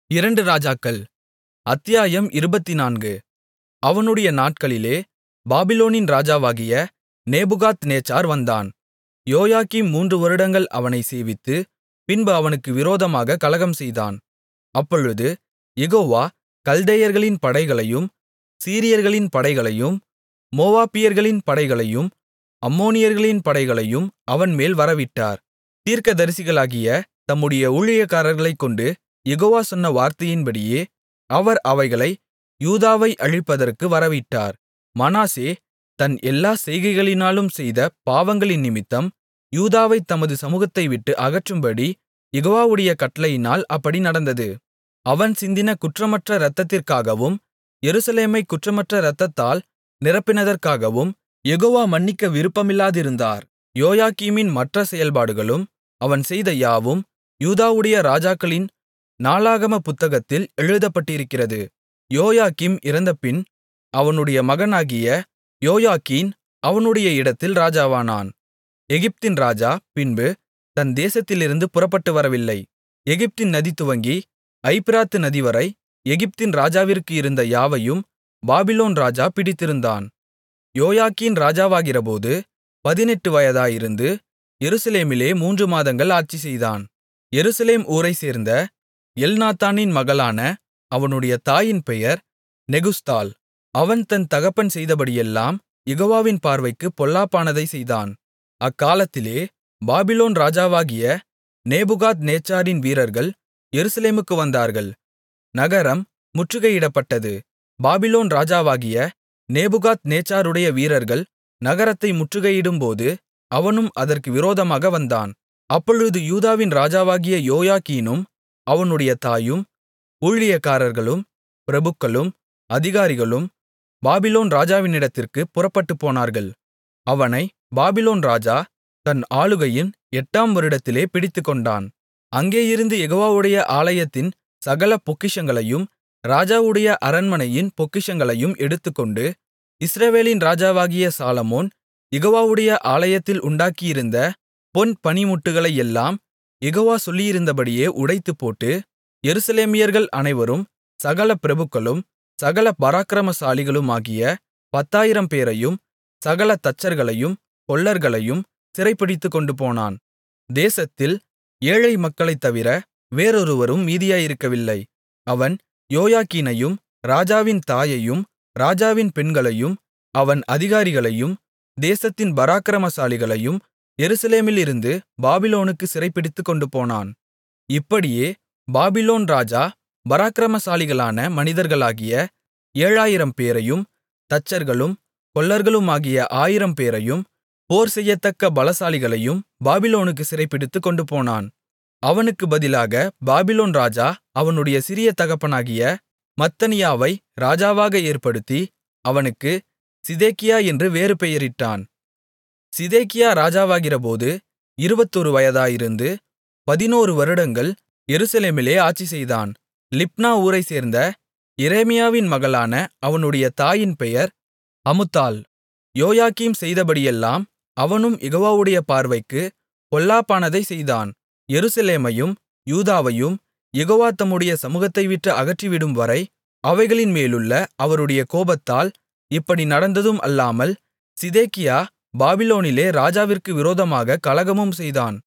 அத்தியாயம் 24. அவனுடைய நாட்களிலே பாபிலோனின் ராஜாவாகிய நேபுகாத்நேச்சார் வந்தான். யோயாக்கீம் 3 வருடங்கள் அவனைச் சேவித்து, பின்பு அவனுக்கு விரோதமாகக் கலகம்செய்தான். அப்பொழுது யெகோவா கல்தேயர்களின் படைகளையும், சீரியர்களின் படைகளையும், மோவாபியர்களின் படைகளையும், அம்மோனியர்களின் படைகளையும் அவன்மேல் வரவிட்டார். தீர்க்கதரிசிகளாகிய தம்முடைய ஊழியக்காரர்களைக்கொண்டு யெகோவா சொன்ன வார்த்தையின்படியே அவர் அவைகளை யூதாவை அழிப்பதற்கு வரவிட்டார். மனாசே தன் எல்லாச் செய்கைகளினாலும் செய்த பாவங்களினிமித்தம் யூதாவைத் தமது சமுகத்தைவிட்டு அகற்றும்படி யெகோவாவுடைய கட்டளையினால் அப்படி நடந்தது. அவன் சிந்தின குற்றமற்ற இரத்தத்திற்காகவும் எருசலேமைக் குற்றமற்ற இரத்தத்தால் நிரப்பினதற்காகவும் யெகோவா மன்னிக்க விருப்பமில்லாதிருந்தார். யோயாக்கீமின் மற்ற செயல்பாடுகளும் அவன் செய்த யாவும் யூதாவுடைய ராஜாக்களின் நாளாகம புத்தகத்தில் எழுதப்பட்டிருக்கிறது. யோயாக்கீம் இறந்தபின் அவனுடைய மகனாகிய யோயாக்கீன் அவனுடைய இடத்தில் ராஜாவானான். எகிப்தின் ராஜா பின்பு தன் தேசத்திலிருந்து புறப்பட்டு வரவில்லை. எகிப்தின் நதி துவங்கி ஐப்பிராத்து நதிவரை எகிப்தின் ராஜாவிற்கு இருந்த யாவையும் பாபிலோன் ராஜா பிடித்திருந்தான். யோயாக்கீன் ராஜாவாகிறபோது 18 வயதாயிருந்து எருசலேமிலே 3 மாதங்கள் ஆட்சிசெய்தான். எருசலேம் ஊரைச் சேர்ந்த எல்நாத்தானின் மகளான அவனுடைய தாயின் பெயர் நெகுஸ்தாள். அவன் தன் தகப்பன் செய்தபடியெல்லாம் யெகோவாவின் பார்வைக்குப் பொல்லாப்பானதைச் செய்தான். அக்காலத்திலே பாபிலோன் ராஜாவாகிய நேபுகாத்நேச்சாரின் வீரர்கள் எருசலேமுக்கு வந்தார்கள். நகரம் முற்றுகையிடப்பட்டது. பாபிலோன் ராஜாவாகிய நேபுகாத்நேச்சாருடைய வீரர்கள் நகரத்தை முற்றுகையிடும்போது அவனும் அதற்கு விரோதமாக வந்தான். அப்பொழுது யூதாவின் ராஜாவாகிய யோயாக்கீனும் அவனுடைய தாயும் ஊழியக்காரர்களும் பிரபுக்களும் அதிகாரிகளும் பாபிலோன் ராஜாவினிடத்திற்குப் புறப்பட்டுப்போனார்கள். அவனை பாபிலோன் ராஜா தன் ஆளுகையின் 8 வருடத்திலே பிடித்துக்கொண்டான். அங்கேயிருந்து யெகோவாவுடைய ஆலயத்தின் சகல பொக்கிஷங்களையும் ராஜாவுடைய அரண்மனையின் பொக்கிஷங்களையும் எடுத்துக்கொண்டு, இஸ்ரவேலின் ராஜாவாகிய சாலொமோன் யெகோவாவுடைய ஆலயத்தில் உண்டாக்கியிருந்த பொன் பணிமுட்டுகளையெல்லாம் யெகோவா சொல்லியிருந்தபடியே உடைத்துப்போட்டு, எருசலேமியர்கள் அனைவரும் சகல பிரபுக்களும் சகல பராக்கிரமசாலிகளுமாகிய 10,000 பேரையும் சகல தச்சர்களையும் கொல்லர்களையும் சிறைபிடித்துக் கொண்டுபோனான். தேசத்தில் ஏழை மக்களைத் தவிர வேறொருவரும் மீதியாயிருக்கவில்லை. அவன் யோயாக்கீனையும் ராஜாவின் தாயையும் ராஜாவின் பெண்களையும் அவன் அதிகாரிகளையும் தேசத்தின் பராக்கிரமசாலிகளையும் எருசலேமிலிருந்து பாபிலோனுக்குச் சிறைபிடித்துக் கொண்டுபோனான். இப்படியே பாபிலோன் ராஜா பராக்கிரமசாலிகளான மனிதர்களாகிய 7,000 பேரையும் தச்சர்களும் கொல்லர்களுமாகிய 1,000 பேரையும் போர் செய்யத்தக்க பலசாலிகளையும் பாபிலோனுக்குச் சிறைபிடித்துக் கொண்டுபோனான். அவனுக்கு பதிலாக பாபிலோன் ராஜா அவனுடைய சிறிய தகப்பனாகிய மத்தனியாவை ராஜாவாக ஏற்படுத்தி அவனுக்கு சிதேக்கியா என்று வேறு பெயரிட்டான். சிதேக்கியா ராஜாவாகிறபோது 21 வயதாயிருந்து 11 வருடங்கள் எருசலேமிலே ஆட்சிசெய்தான். லிப்னா ஊரைச் சேர்ந்த எரேமியாவின் மகளான அவனுடைய தாயின் பெயர் அமுத்தாள். யோயாக்கீம் செய்தபடியெல்லாம் அவனும் யெகோவாவுடைய பார்வைக்குப் பொல்லாப்பானதைச் செய்தான். எருசலேமையும் யூதாவையும் யெகோவா தம்முடைய சமுகத்தைவிட்டு அகற்றிவிடும்வரை அவைகளின் மேலுள்ள அவருடைய கோபத்தால் இப்படி நடந்ததும் அல்லாமல், சிதேக்கியா பாபிலோனிலே ராஜாவிற்கு விரோதமாகக் கலகமும் செய்தான்.